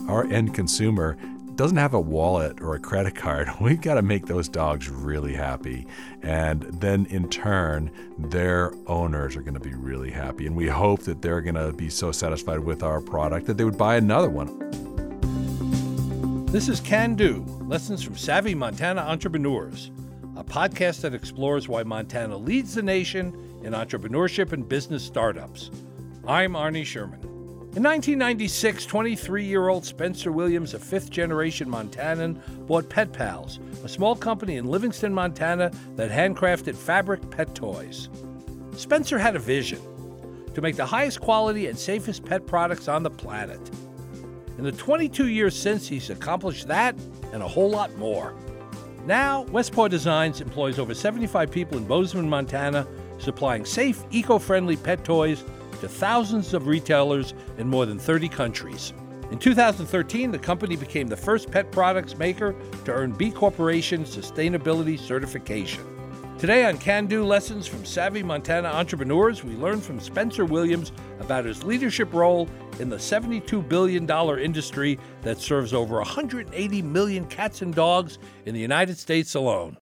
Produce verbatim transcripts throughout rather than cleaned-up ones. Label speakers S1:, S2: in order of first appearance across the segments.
S1: our end consumer doesn't have a wallet or a credit card. We've got to make those dogs really happy. And then in turn, their owners are going to be really happy. And we hope that they're going to be so satisfied with our product that they would buy another one.
S2: This is Can Do, Lessons from Savvy Montana Entrepreneurs, a podcast that explores why Montana leads the nation in entrepreneurship and business startups. I'm Arnie Sherman. In nineteen ninety-six, twenty-three-year-old Spencer Williams, a fifth-generation Montanan, bought Pet Pals, a small company in Livingston, Montana that handcrafted fabric pet toys. Spencer had a vision to make the highest quality and safest pet products on the planet. In the twenty-two years since, he's accomplished that and a whole lot more. Now, Westpaw Designs employs over seventy-five people in Bozeman, Montana, supplying safe, eco-friendly pet toys to thousands of retailers in more than thirty countries. In two thousand thirteen, the company became the first pet products maker to earn B Corporation Sustainability Certification. Today on Can Do Lessons from Savvy Montana Entrepreneurs, we learn from Spencer Williams about his leadership role in the seventy-two billion dollars industry that serves over one hundred eighty million cats and dogs in the United States alone.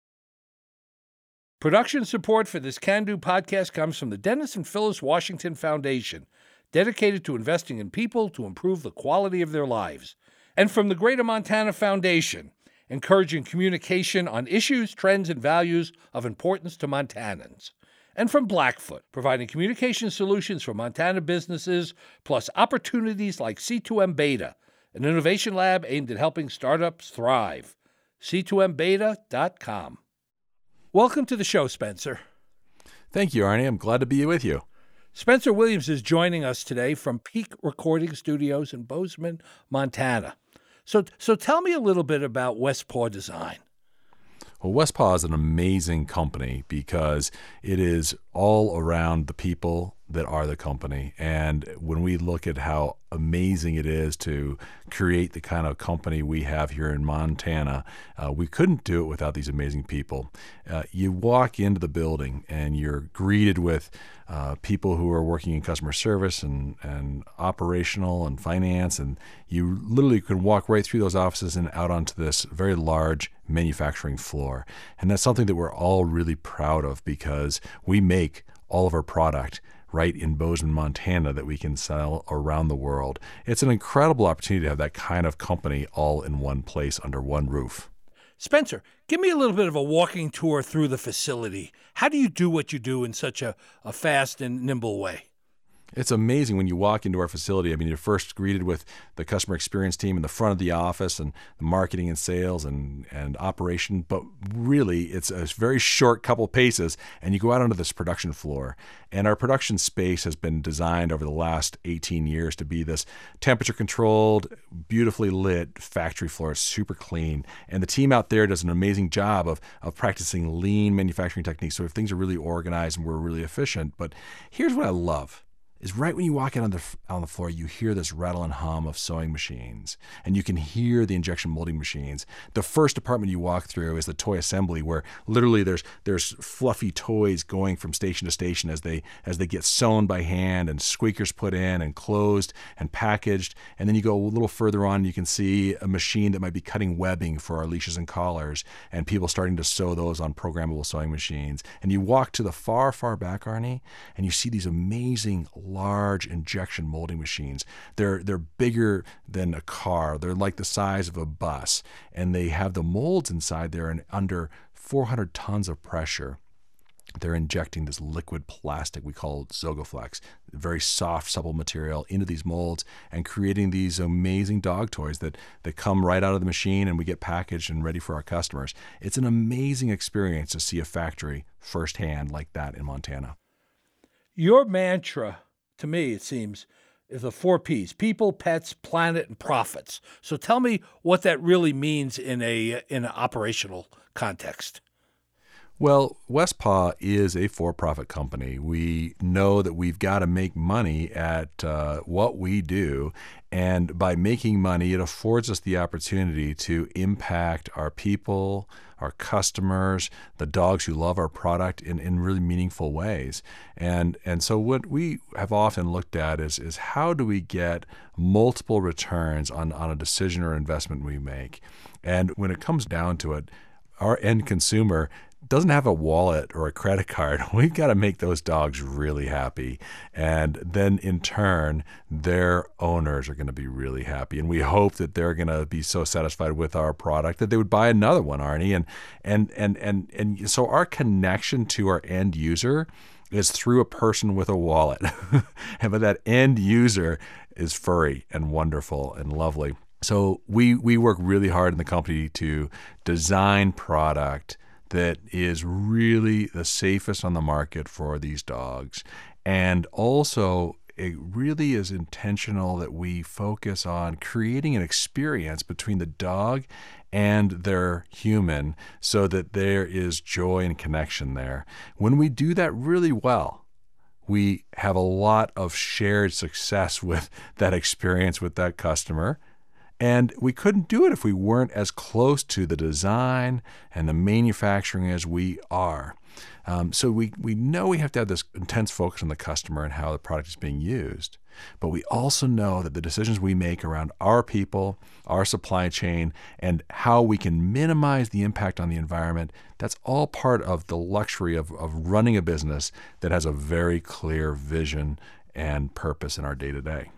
S2: Production support for this Can Do podcast comes from the Dennis and Phyllis Washington Foundation, dedicated to investing in people to improve the quality of their lives, and from the Greater Montana Foundation, encouraging communication on issues, trends, and values of importance to Montanans, and from Blackfoot, providing communication solutions for Montana businesses, plus opportunities like C two M Beta, an innovation lab aimed at helping startups thrive. C two M beta dot com. Welcome to the show, Spencer.
S1: Thank you, Arnie. I'm glad to be with you.
S2: Spencer Williams is joining us today from Peak Recording Studios in Bozeman, Montana. So, so tell me a little bit about Westpaw Design.
S1: Well, Westpaw is an amazing company because it is all around the people that are the company. And when we look at how amazing it is to create the kind of company we have here in Montana, uh, we couldn't do it without these amazing people. Uh, you walk into the building and you're greeted with uh, people who are working in customer service and, and operational and finance, and you literally can walk right through those offices and out onto this very large manufacturing floor. And that's something that we're all really proud of because we make all of our product right in Bozeman, Montana, that we can sell around the world. It's an incredible opportunity to have that kind of company all in one place under one roof.
S2: Spencer, give me a little bit of a walking tour through the facility. How do you do what you do in such a, a fast and nimble way?
S1: It's amazing when you walk into our facility. I mean, you're first greeted with the customer experience team in the front of the office and the marketing and sales and, and operation. But really, it's a very short couple paces, and you go out onto this production floor. And our production space has been designed over the last eighteen years to be this temperature-controlled, beautifully lit factory floor. It's super clean. And the team out there does an amazing job of, of practicing lean manufacturing techniques. So if things are really organized and we're really efficient. But here's what I love. Is right when you walk out on the on the floor, you hear this rattle and hum of sewing machines, and you can hear the injection molding machines. The first department you walk through is the toy assembly, where literally there's there's fluffy toys going from station to station as they as they get sewn by hand and squeakers put in and closed and packaged. And then you go a little further on, you can see a machine that might be cutting webbing for our leashes and collars, and people starting to sew those on programmable sewing machines. And you walk to the far, far back, Arnie, and you see these amazing large injection molding machines. They're they're bigger than a car. They're like the size of a bus, and they have the molds inside there, and under four hundred tons of pressure, they're injecting this liquid plastic we call Zogaflex, very soft, supple material, into these molds and creating these amazing dog toys that that come right out of the machine, and we get packaged and ready for our customers. It's an amazing experience to see a factory firsthand like that in Montana.
S2: Your mantra, to me, it seems, is the four P's: people, pets, planet, and profits. So tell me what that really means in a in an operational context.
S1: Well, Westpaw is a for-profit company. We know that we've got to make money at uh, what we do, and by making money, it affords us the opportunity to impact our people, our customers, the dogs who love our product in, in really meaningful ways. And and so what we have often looked at is is how do we get multiple returns on, on a decision or investment we make? And when it comes down to it, our end consumer doesn't have a wallet or a credit card. We've got to make those dogs really happy. And then in turn, their owners are going to be really happy. And we hope that they're going to be so satisfied with our product that they would buy another one, Arnie. And and and and and so our connection to our end user is through a person with a wallet. And but that end user is furry and wonderful and lovely. So we we work really hard in the company to design product that is really the safest on the market for these dogs. And also, it really is intentional that we focus on creating an experience between the dog and their human so that there is joy and connection there. When we do that really well, we have a lot of shared success with that experience with that customer. And we couldn't do it if we weren't as close to the design and the manufacturing as we are. Um, so we, we know we have to have this intense focus on the customer and how the product is being used. But we also know that the decisions we make around our people, our supply chain, and how we can minimize the impact on the environment, that's all part of the luxury of, of running a business that has a very clear vision and purpose in our day-to-day.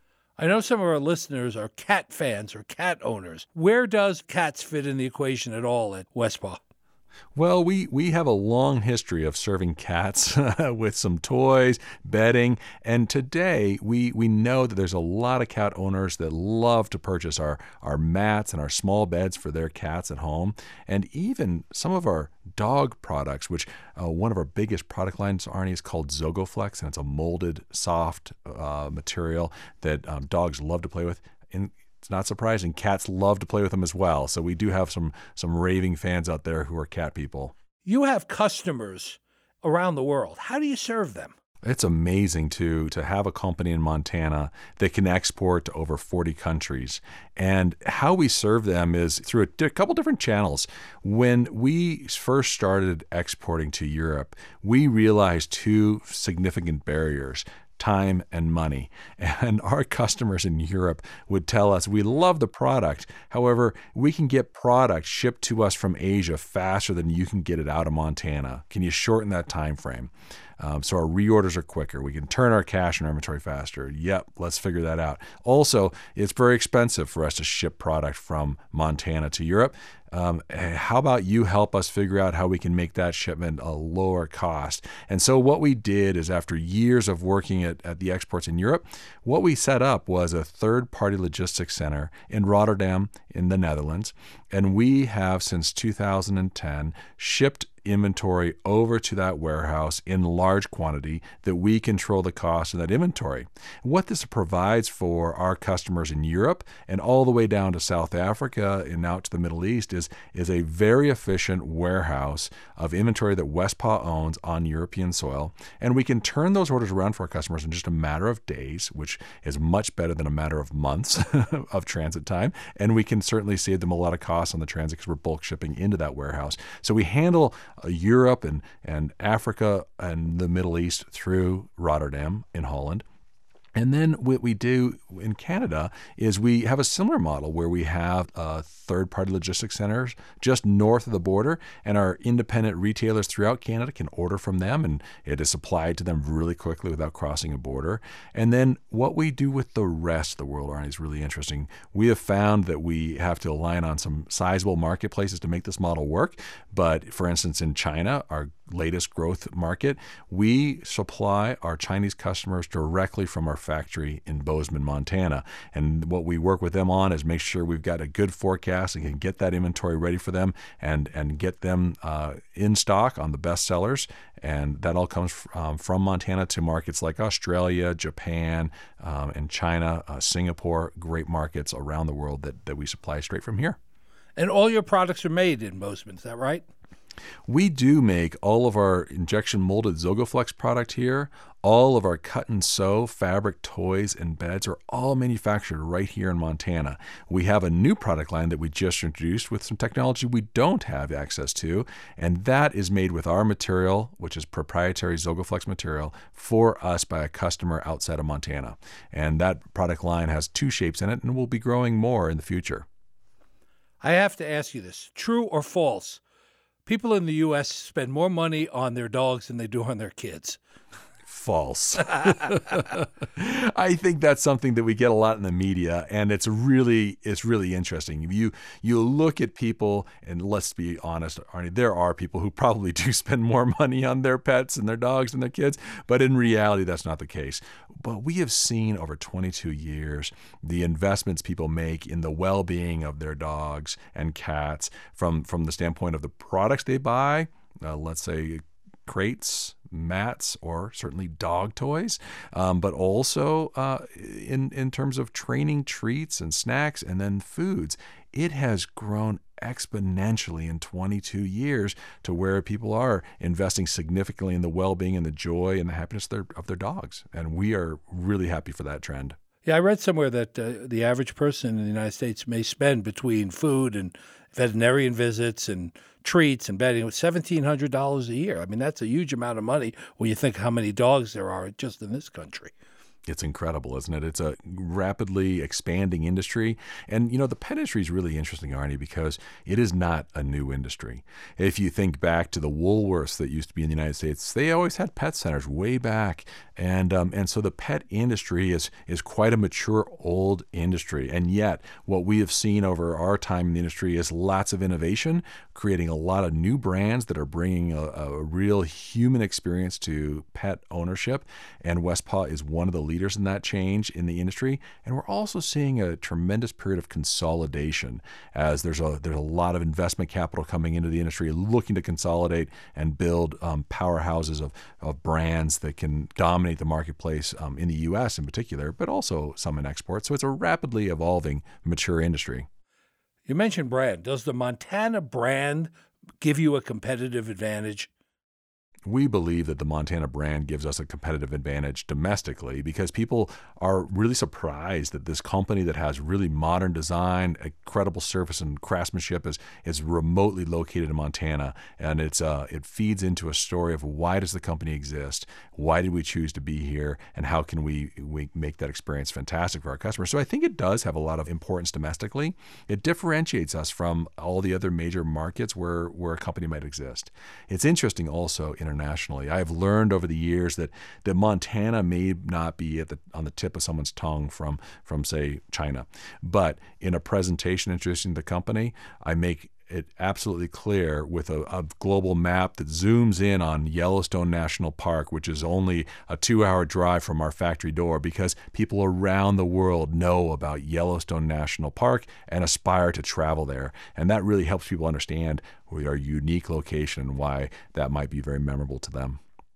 S2: I know some of our listeners are cat fans or cat owners. Where does cats fit in the equation at all at Westpaw?
S1: Well, we, we have a long history of serving cats with some toys, bedding, and today we, we know that there's a lot of cat owners that love to purchase our, our mats and our small beds for their cats at home, and even some of our dog products, which uh, one of our biggest product lines, Arnie, is called Zogoflex, and it's a molded, soft uh, material that um, dogs love to play with. In, It's not surprising. Cats love to play with them as well. So we do have some some raving fans out there who are cat people.
S2: You have customers around the world. How do you serve them?
S1: It's amazing to to have a company in Montana that can export to over forty countries. And how we serve them is through a, a couple different channels. When we first started exporting to Europe, we realized two significant barriers: time and money. And our customers in Europe would tell us, we love the product. However, we can get product shipped to us from Asia faster than you can get it out of Montana. Can you shorten that time frame? Um, so our reorders are quicker. We can turn our cash and our inventory faster. Yep, let's figure that out. Also, it's very expensive for us to ship product from Montana to Europe. Um, how about you help us figure out how we can make that shipment a lower cost? And so what we did is, after years of working at, at the exports in Europe, what we set up was a third-party logistics center in Rotterdam in the Netherlands. And we have, since two thousand ten, shipped inventory over to that warehouse in large quantity that we control the cost of that inventory. What this provides for our customers in Europe and all the way down to South Africa and out to the Middle East is, is a very efficient warehouse of inventory that Westpaw owns on European soil. And we can turn those orders around for our customers in just a matter of days, which is much better than a matter of months of transit time. And we can certainly save them a lot of costs on the transit because we're bulk shipping into that warehouse. So we handle Uh, Europe and, and Africa and the Middle East through Rotterdam in Holland. And then what we do in Canada is we have a similar model where we have uh, third-party logistics centers just north of the border, and our independent retailers throughout Canada can order from them, and it is supplied to them really quickly without crossing a border. And then what we do with the rest of the world, Arnie, is really interesting. We have found that we have to align on some sizable marketplaces to make this model work. But for instance, in China, our latest growth market, we supply our Chinese customers directly from our factory in Bozeman, Montana. And what we work with them on is make sure we've got a good forecast and can get that inventory ready for them and, and get them uh, in stock on the best sellers. And that all comes um, from Montana to markets like Australia, Japan, um, and China, uh, Singapore, great markets around the world that, that we supply straight from here.
S2: And all your products are made in Bozeman, is that right?
S1: We do make all of our injection molded Zogaflex product here. All of our cut and sew fabric toys and beds are all manufactured right here in Montana. We have a new product line that we just introduced with some technology we don't have access to, and that is made with our material, which is proprietary Zogaflex material, for us by a customer outside of Montana. And that product line has two shapes in it and will be growing more in the future.
S2: I have to ask you this, true or false? People in the U S spend more money on their dogs than they do on their kids.
S1: False. I think that's something that we get a lot in the media, and it's really it's really interesting. You you look at people, and let's be honest, Arnie, there are people who probably do spend more money on their pets and their dogs and their kids, but in reality, that's not the case. But we have seen over twenty-two years the investments people make in the well-being of their dogs and cats from, from the standpoint of the products they buy, uh, let's say crates, mats, or certainly dog toys, um, but also uh, in, in terms of training treats and snacks and then foods. It has grown exponentially in twenty-two years to where people are investing significantly in the well-being and the joy and the happiness of their, of their dogs. And we are really happy for that trend.
S2: Yeah, I read somewhere that uh, the average person in the United States may spend between food and veterinarian visits and treats and bedding seventeen hundred dollars a year. I mean, that's a huge amount of money when you think how many dogs there are just in this country.
S1: It's incredible, isn't it? It's a rapidly expanding industry. And, you know, the pet industry is really interesting, Arnie, because it is not a new industry. If you think back to the Woolworths that used to be in the United States, they always had pet centers way back. And um, and so the pet industry is is quite a mature, old industry. And yet, what we have seen over our time in the industry is lots of innovation, creating a lot of new brands that are bringing a, a real human experience to pet ownership. And Westpaw is one of the leaders in that change in the industry. And we're also seeing a tremendous period of consolidation as there's a there's a lot of investment capital coming into the industry looking to consolidate and build um, powerhouses of, of brands that can dominate the marketplace um, in the U S in particular, but also some in export. So it's a rapidly evolving, mature industry.
S2: You mentioned brand. Does the Montana brand give you a competitive advantage?
S1: We believe that the Montana brand gives us a competitive advantage domestically because people are really surprised that this company that has really modern design, incredible service and craftsmanship is is remotely located in Montana, and it's uh, it feeds into a story of why does the company exist, why did we choose to be here, and how can we we make that experience fantastic for our customers. So I think it does have a lot of importance domestically. It differentiates us from all the other major markets where where a company might exist. It's interesting also in internationally. I have learned over the years that, that Montana may not be at the on the tip of someone's tongue from, from, say, China. But in a presentation introducing the company, I make it absolutely clear with a, a global map that zooms in on Yellowstone National Park, which is only a two-hour drive from our factory door, because people around the world know about Yellowstone National Park and aspire to travel there. And that really helps people understand our unique location and why that might be very memorable to them.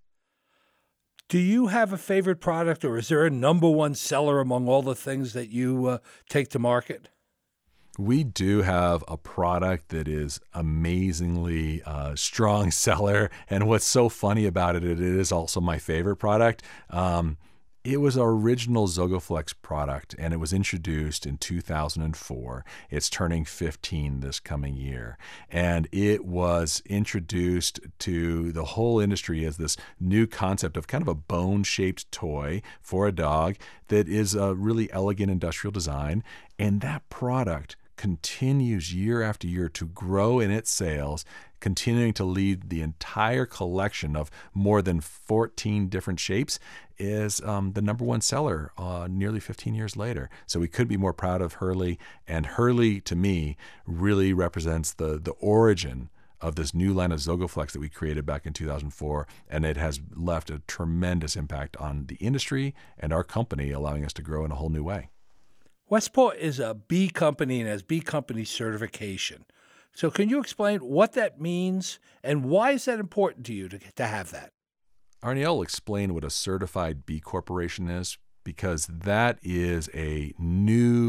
S2: Do you have a favorite product, or is there a number one seller among all the things that you uh, take to market?
S1: We do have a product that is amazingly uh, strong seller, and what's so funny about it, it is also my favorite product. Um, it was our original Zogaflex product, and it was introduced in two thousand four. It's turning fifteen this coming year, and it was introduced to the whole industry as this new concept of kind of a bone-shaped toy for a dog that is a really elegant industrial design, and that product continues year after year to grow in its sales, continuing to lead the entire collection of more than fourteen different shapes, is um, the number one seller uh, nearly fifteen years later. So we couldn't be more proud of Hurley. And Hurley, to me, really represents the, the origin of this new line of Zogaflex that we created back in two thousand four. And it has left a tremendous impact on the industry and our company, allowing us to grow in a whole new way.
S2: Westpaw is a B company and has B company certification. So can you explain what that means and why is that important to you to, to have that?
S1: Arnie, I'll explain what a certified B Corporation is, because that is a new initiative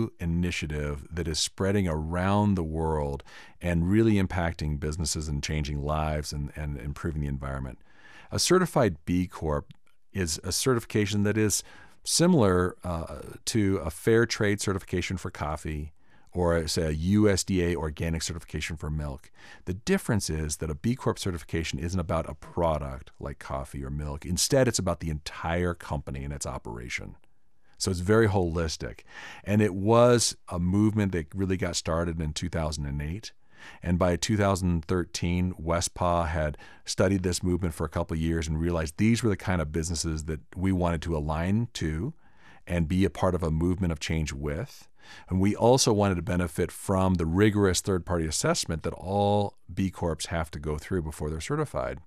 S1: initiative that is spreading around the world and really impacting businesses and changing lives and, and improving the environment. A certified B Corp is a certification that is similar uh, to a fair trade certification for coffee, or say a U S D A organic certification for milk. The difference is that a B Corp certification isn't about a product like coffee or milk. Instead, it's about the entire company and its operation. So it's very holistic. And it was a movement that really got started in two thousand eight. And by two thousand thirteen, Westpaw had studied this movement for a couple of years and realized these were the kind of businesses that we wanted to align to and be a part of a movement of change with. And we also wanted to benefit from the rigorous third-party assessment that all B Corps have to go through before they're certified.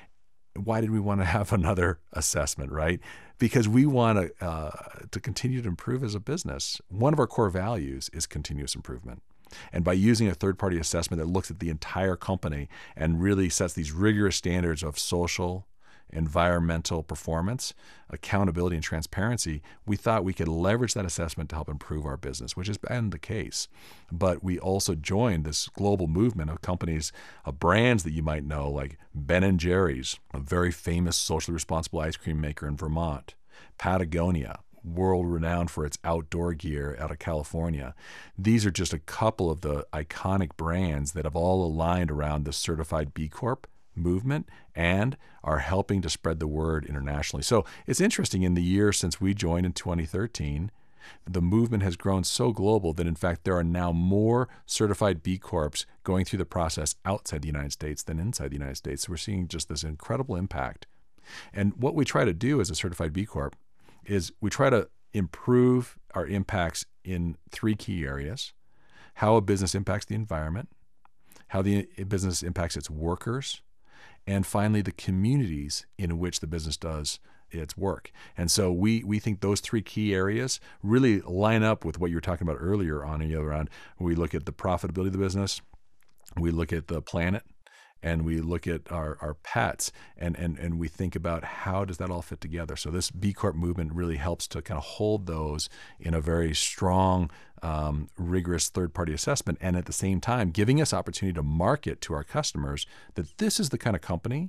S1: Why did we want to have another assessment, right? Because we want to uh, to continue to improve as a business. One of our core values is continuous improvement. And by using a third-party assessment that looks at the entire company and really sets these rigorous standards of social, environmental performance, accountability, and transparency, we thought we could leverage that assessment to help improve our business, which has been the case. But we also joined this global movement of companies, of brands that you might know, like Ben and Jerry's, a very famous socially responsible ice cream maker in Vermont, Patagonia, world-renowned for its outdoor gear out of California. These are just a couple of the iconic brands that have all aligned around the certified B Corp movement and are helping to spread the word internationally. So it's interesting, in the year since we joined in twenty thirteen, the movement has grown so global that in fact there are now more certified B Corps going through the process outside the United States than inside the United States. So we're seeing just this incredible impact. And what we try to do as a certified B Corp is we try to improve our impacts in three key areas: how a business impacts the environment, how the business impacts its workers, and finally, the communities in which the business does its work. And so we we think those three key areas really line up with what you were talking about earlier, Ani, around we look at the profitability of the business, we look at the planet, and we look at our, our pets, and, and, and we think about how does that all fit together. So this B Corp movement really helps to kind of hold those in a very strong, um, rigorous third-party assessment, and at the same time giving us opportunity to market to our customers that this is the kind of company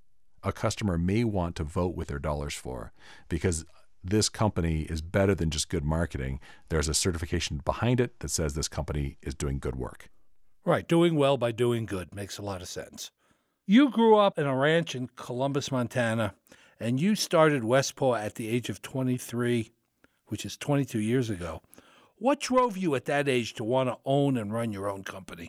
S1: a customer may want to vote with their dollars for, because this company is better than just good marketing. There's a certification behind it that says this company is doing good work.
S2: Right. Doing well by doing good makes a lot of sense. You grew up in a ranch in Columbus, Montana, and you started Westpaw at the age of twenty-three, which is twenty-two years ago. What drove you at that age to want to own and run your own company?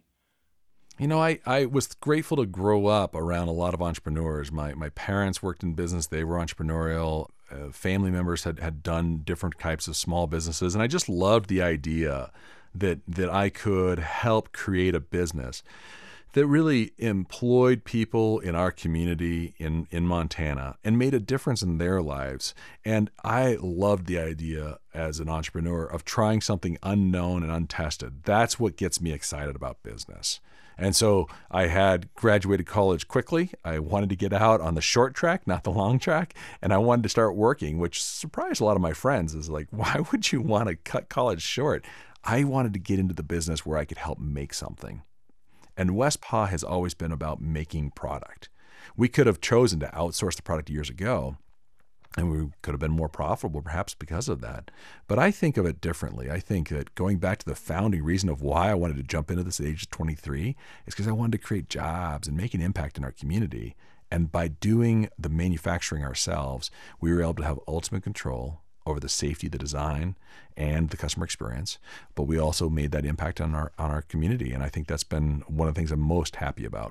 S1: You know, I, I was grateful to grow up around a lot of entrepreneurs. My my parents worked in business. They were entrepreneurial. Uh, family members had, had done different types of small businesses. And I just loved the idea that that I could help create a business that really employed people in our community in, in Montana and made a difference in their lives. And I loved the idea as an entrepreneur of trying something unknown and untested. That's what gets me excited about business. And so I had graduated college quickly. I wanted to get out on the short track, not the long track. And I wanted to start working, which surprised a lot of my friends. Is like, why would you want to cut college short? I wanted to get into the business where I could help make something. And Westpaw has always been about making product. We could have chosen to outsource the product years ago, and we could have been more profitable perhaps because of that. But I think of it differently. I think that going back to the founding reason of why I wanted to jump into this at age twenty-three is because I wanted to create jobs and make an impact in our community. And by doing the manufacturing ourselves, we were able to have ultimate control over the safety, the design, and the customer experience. But we also made that impact on our on our community. And I think that's been one of the things I'm most happy about.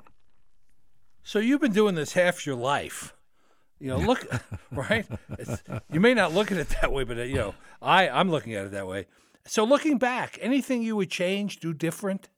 S2: So you've been doing this half your life. You know, look, right? It's, you may not look at it that way, but, uh, you know, I, I'm looking at it that way. So looking back, anything you would change, do different?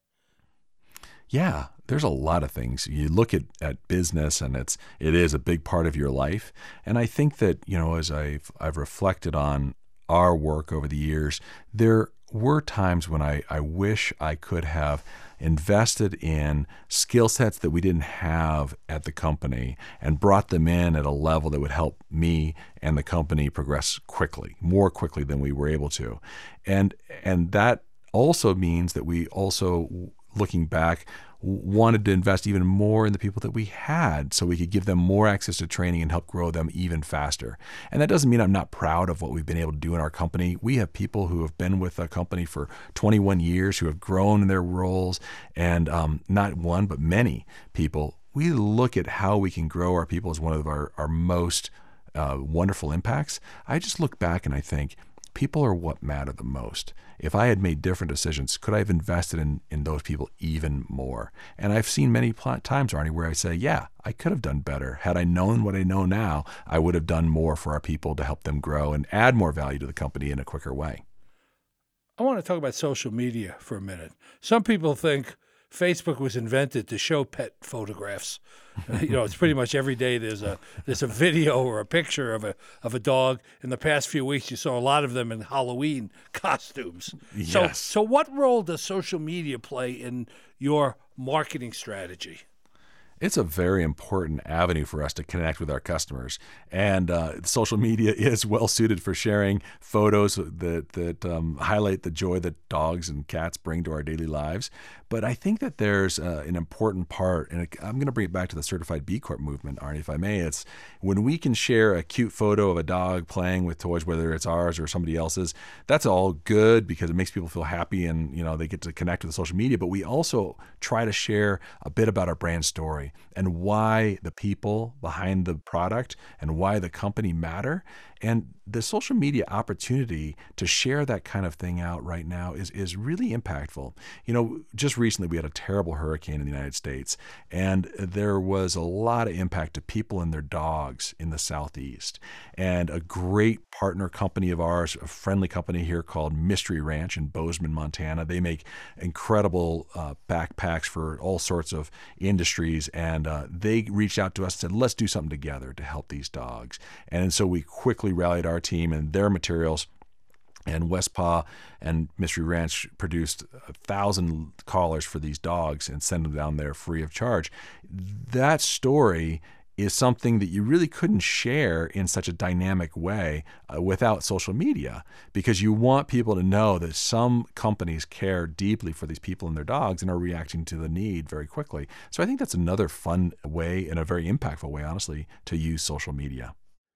S1: Yeah, there's a lot of things. You look at, at business, and it's it is a big part of your life. And I think that, you know, as I've I've reflected on our work over the years, there were times when I, I wish I could have invested in skill sets that we didn't have at the company and brought them in at a level that would help me and the company progress quickly, more quickly than we were able to. And and that also means that we also, looking back, wanted to invest even more in the people that we had so we could give them more access to training and help grow them even faster. And that doesn't mean I'm not proud of what we've been able to do in our company. We have people who have been with the company for twenty-one years, who have grown in their roles, and um, not one, but many people. We look at how we can grow our people as one of our, our most uh, wonderful impacts. I just look back and I think, people are what matter the most. If I had made different decisions, could I have invested in, in those people even more? And I've seen many pl- times, Arnie, where I say, yeah, I could have done better. Had I known what I know now, I would have done more for our people to help them grow and add more value to the company in a quicker way.
S2: I want to talk about social media for a minute. Some people think Facebook was invented to show pet photographs. Uh, you know, it's pretty much every day there's a there's a video or a picture of a of a dog. In the past few weeks, you saw a lot of them in Halloween costumes.
S1: Yes.
S2: So, so what role does social media play in your marketing strategy?
S1: It's a very important avenue for us to connect with our customers. And uh, social media is well suited for sharing photos that, that um, highlight the joy that dogs and cats bring to our daily lives. But I think that there's uh, an important part, and I'm going to bring it back to the Certified B Corp movement, Arnie, if I may. It's when we can share a cute photo of a dog playing with toys, whether it's ours or somebody else's, that's all good because it makes people feel happy and, you know, they get to connect with the social media. But we also try to share a bit about our brand story and why the people behind the product and why the company matter. And the social media opportunity to share that kind of thing out right now is, is really impactful. You know, just recently we had a terrible hurricane in the United States, and there was a lot of impact to people and their dogs in the Southeast. And a great partner company of ours, a friendly company here called Mystery Ranch in Bozeman, Montana, they make incredible uh, backpacks for all sorts of industries. And uh, they reached out to us and said, let's do something together to help these dogs. And so we quickly rallied our team and their materials, and Westpaw and Mystery Ranch produced a thousand collars for these dogs and sent them down there free of charge. That story is something that you really couldn't share in such a dynamic way uh, without social media, because you want people to know that some companies care deeply for these people and their dogs and are reacting to the need very quickly. So I think that's another fun way and a very impactful way, honestly, to use social media.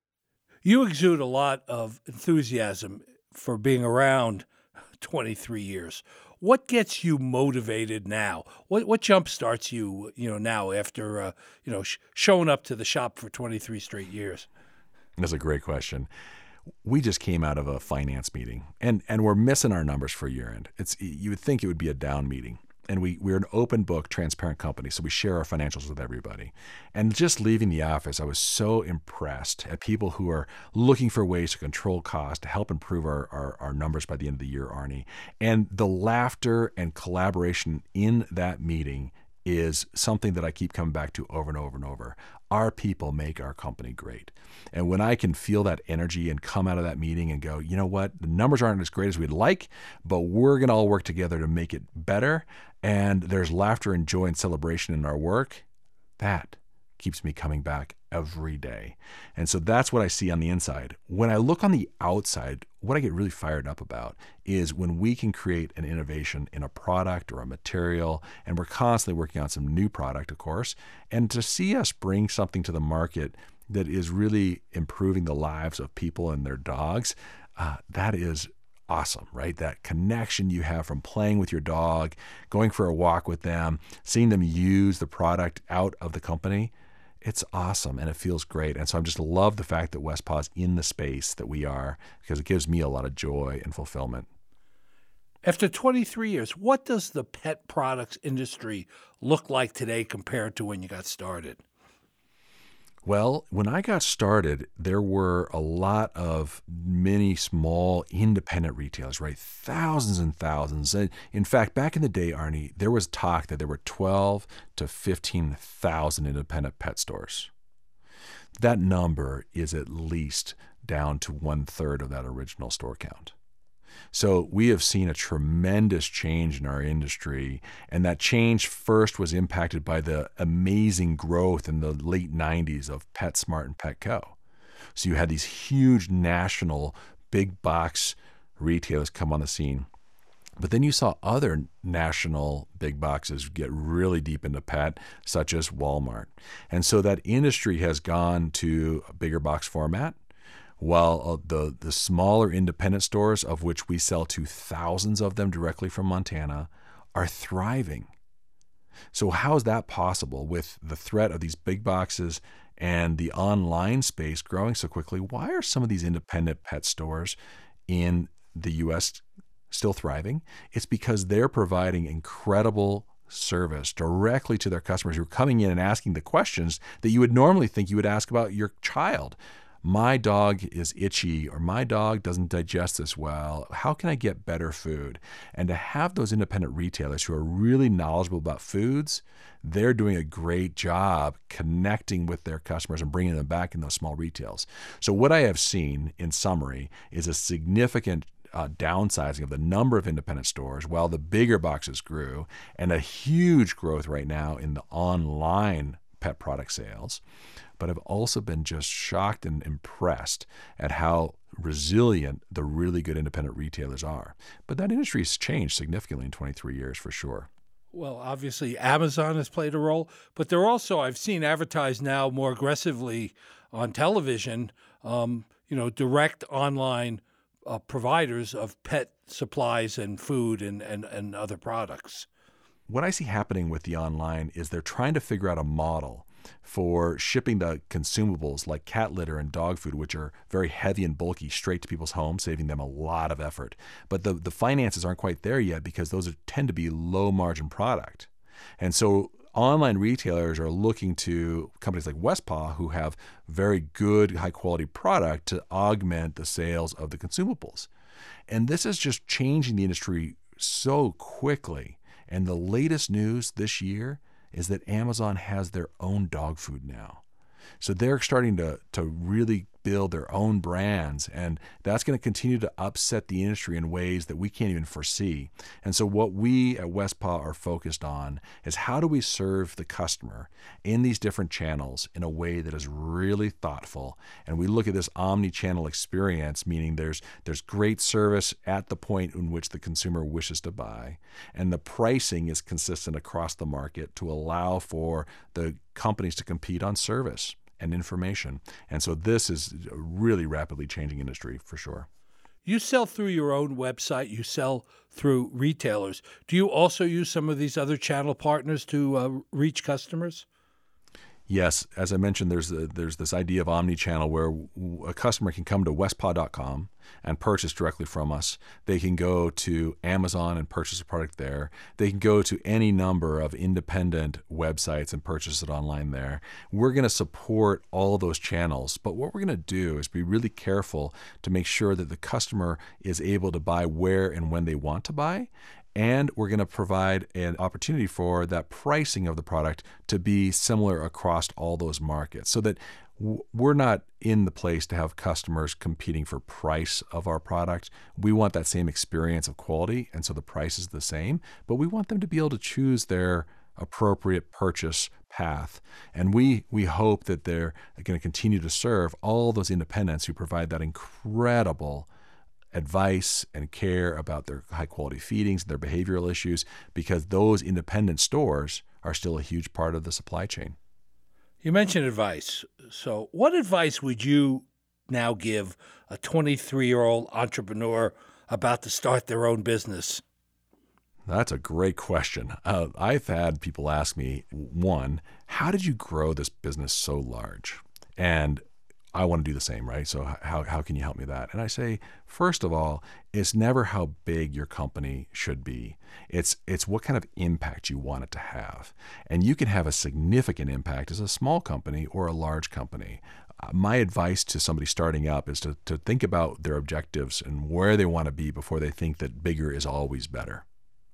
S2: You exude a lot of enthusiasm for being around twenty-three years. What gets you motivated now? What what jumpstarts you, you know, now after uh, you know sh- showing up to the shop for twenty-three straight years?
S1: That's a great question. We just came out of a finance meeting, and and we're missing our numbers for year end. It's you would think it would be a down meeting. And we, we're an open book, transparent company, so we share our financials with everybody. And just leaving the office, I was so impressed at people who are looking for ways to control costs, to help improve our, our, our numbers by the end of the year, Arnie. And the laughter and collaboration in that meeting is something that I keep coming back to over and over and over. Our people make our company great. And when I can feel that energy and come out of that meeting and go, you know what, the numbers aren't as great as we'd like, but we're going to all work together to make it better. And there's laughter and joy and celebration in our work. That keeps me coming back every day. And so that's what I see on the inside. When I look on the outside, what I get really fired up about is when we can create an innovation in a product or a material, and we're constantly working on some new product, of course, and to see us bring something to the market that is really improving the lives of people and their dogs, uh, that is awesome, right? That connection you have from playing with your dog, going for a walk with them, seeing them use the product out of the company. It's awesome and it feels great. And so I just love the fact that Westpaw's in the space that we are, because it gives me a lot of joy and fulfillment.
S2: After twenty-three years, what does the pet products industry look like today compared to when you got started?
S1: Well, when I got started, there were a lot of many small independent retailers, right? Thousands and thousands. And in fact, back in the day, Arnie, there was talk that there were twelve to fifteen thousand independent pet stores. That number is at least down to one third of that original store count. So we have seen a tremendous change in our industry, and that change first was impacted by the amazing growth in the late nineties of PetSmart and Petco. So you had these huge national big box retailers come on the scene. But then you saw other national big boxes get really deep into pet, such as Walmart. And so that industry has gone to a bigger box format, while the, the smaller independent stores, of which we sell to thousands of them directly from Montana, are thriving. So how is that possible with the threat of these big boxes and the online space growing so quickly? Why are some of these independent pet stores in the U S still thriving? It's because they're providing incredible service directly to their customers who are coming in and asking the questions that you would normally think you would ask about your child. My dog is itchy, or my dog doesn't digest this well. How can I get better food? And to have those independent retailers who are really knowledgeable about foods, they're doing a great job connecting with their customers and bringing them back in those small retails. So what I have seen, in summary, is a significant Uh, downsizing of the number of independent stores while the bigger boxes grew, and a huge growth right now in the online pet product sales. But I've also been just shocked and impressed at how resilient the really good independent retailers are. But that industry has changed significantly in twenty-three years for sure.
S2: Well, obviously, Amazon has played a role, but they're also, I've seen advertised now more aggressively on television, um, you know, direct online Uh, providers of pet supplies and food and, and, and other products.
S1: What I see happening with the online is they're trying to figure out a model for shipping the consumables like cat litter and dog food, which are very heavy and bulky, straight to people's homes, saving them a lot of effort. But the, the finances aren't quite there yet because those are, tend to be low margin product. And so online retailers are looking to companies like Westpaw, who have very good, high-quality product, to augment the sales of the consumables. And this is just changing the industry so quickly. And the latest news this year is that Amazon has their own dog food now. So they're starting to, to really build their own brands, and that's going to continue to upset the industry in ways that we can't even foresee. And so what we at Westpaw are focused on is how do we serve the customer in these different channels in a way that is really thoughtful. And we look at this omni-channel experience, meaning there's there's great service at the point in which the consumer wishes to buy, and the pricing is consistent across the market to allow for the companies to compete on service and information. And so this is a really rapidly changing industry for sure.
S2: You sell through your own website. You sell through retailers. Do you also use some of these other channel partners to uh, reach customers?
S1: Yes, as I mentioned, there's a, there's this idea of omni-channel where a customer can come to westpaw dot com and purchase directly from us. They can go to Amazon and purchase a product there. They can go to any number of independent websites and purchase it online there. We're going to support all those channels, but what we're going to do is be really careful to make sure that the customer is able to buy where and when they want to buy. And we're going to provide an opportunity for that pricing of the product to be similar across all those markets, so that w- we're not in the place to have customers competing for price of our product. We want that same experience of quality, and so the price is the same, but we want them to be able to choose their appropriate purchase path. And we we hope that they're going to continue to serve all those independents who provide that incredible advice and care about their high quality feedings, their behavioral issues, because those independent stores are still a huge part of the supply chain.
S2: You mentioned advice. So what advice would you now give a twenty-three-year-old entrepreneur about to start their own business?
S1: That's a great question. Uh, I've had people ask me, one, how did you grow this business so large? And I want to do the same, right? So how how can you help me with that? And I say, first of all, it's never how big your company should be. It's it's what kind of impact you want it to have. And you can have a significant impact as a small company or a large company. Uh, my advice to somebody starting up is to, to think about their objectives and where they want to be before they think that bigger is always better.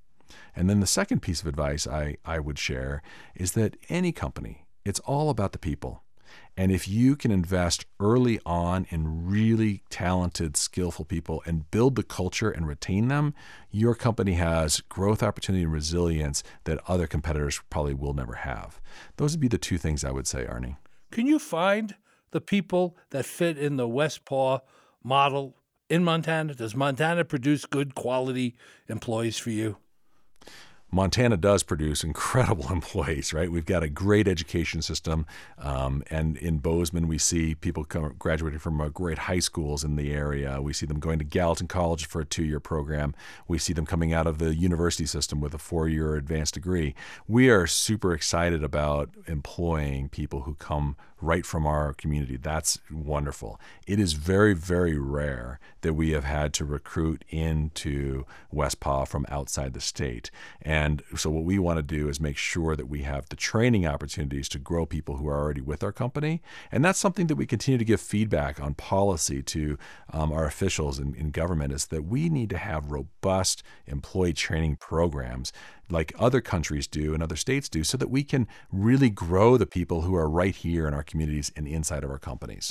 S1: And then the second piece of advice I, I would share is that any company, it's all about the people. And if you can invest early on in really talented, skillful people and build the culture and retain them, your company has growth opportunity and resilience that other competitors probably will never have. Those would be the two things I would say, Arnie.
S2: Can you find the people that fit in the Westpaw model in Montana? Does Montana produce good quality employees for you?
S1: Montana does produce incredible employees, right? We've got a great education system. Um, and in Bozeman, we see people come, graduating from uh, great high schools in the area. We see them going to Gallatin College for a two-year program. We see them coming out of the university system with a four-year advanced degree. We are super excited about employing people who come right from our community. That's wonderful. It is very, very rare that we have had to recruit into West Paw from outside the state. And so what we want to do is make sure that we have the training opportunities to grow people who are already with our company. And that's something that we continue to give feedback on policy to um, our officials in, in government, is that we need to have robust employee training programs like other countries do and other states do, so that we can really grow the people who are right here in our communities and inside of our companies.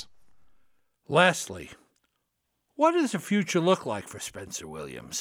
S2: Lastly, what does the future look like for Spencer Williams?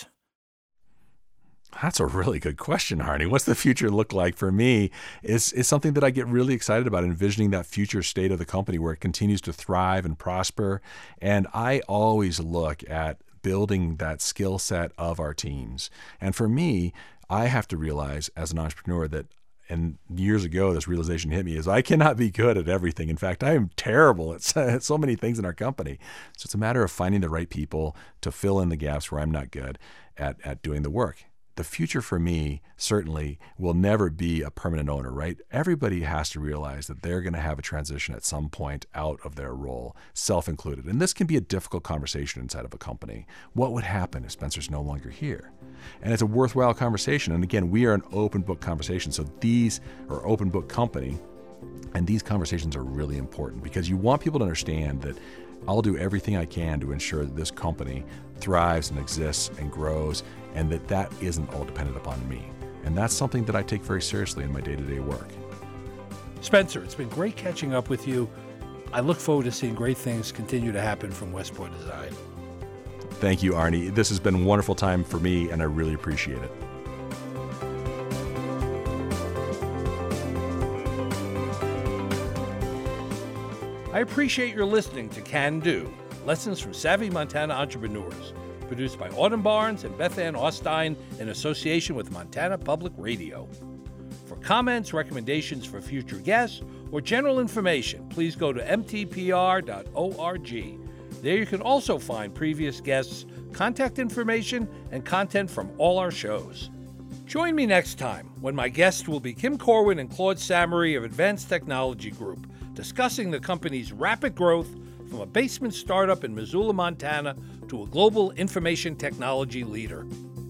S1: That's a really good question, Arnie. What's the future look like for me is, is something that I get really excited about, envisioning that future state of the company where it continues to thrive and prosper. And I always look at building that skill set of our teams. And for me, I have to realize as an entrepreneur that, and years ago, this realization hit me, is I cannot be good at everything. In fact, I am terrible at so many things in our company. So it's a matter of finding the right people to fill in the gaps where I'm not good at, at doing the work. The future for me certainly will never be a permanent owner, right? Everybody has to realize that they're going to have a transition at some point out of their role, self-included. And this can be a difficult conversation inside of a company. What would happen if Spencer's no longer here? And it's a worthwhile conversation. And again, we are an open book conversation. So these are open book company. And these conversations are really important because you want people to understand that I'll do everything I can to ensure that this company thrives and exists and grows, and that that isn't all dependent upon me. And that's something that I take very seriously in my day-to-day work.
S2: Spencer, it's been great catching up with you. I look forward to seeing great things continue to happen from West Paw Design.
S1: Thank you, Arnie. This has been a wonderful time for me, and I really appreciate it.
S2: I appreciate your listening to Can Do, Lessons from Savvy Montana Entrepreneurs, produced by Autumn Barnes and Beth Ann Austein in association with Montana Public Radio. For comments, recommendations for future guests, or general information, please go to m t p r dot org. There you can also find previous guests, contact information, and content from all our shows. Join me next time when my guests will be Kim Corwin and Claude Samory of Advanced Technology Group, discussing the company's rapid growth from a basement startup in Missoula, Montana, to a global information technology leader.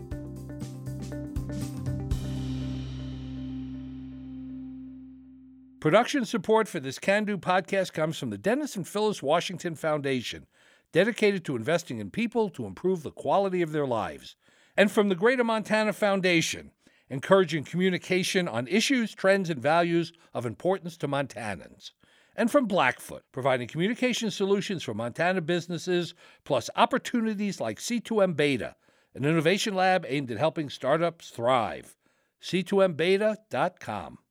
S2: Production support for this Can Do podcast comes from the Dennis and Phyllis Washington Foundation, dedicated to investing in people to improve the quality of their lives, and from the Greater Montana Foundation, encouraging communication on issues, trends, and values of importance to Montanans. And from Blackfoot, providing communication solutions for Montana businesses, plus opportunities like C two M Beta, an innovation lab aimed at helping startups thrive. c two m beta dot com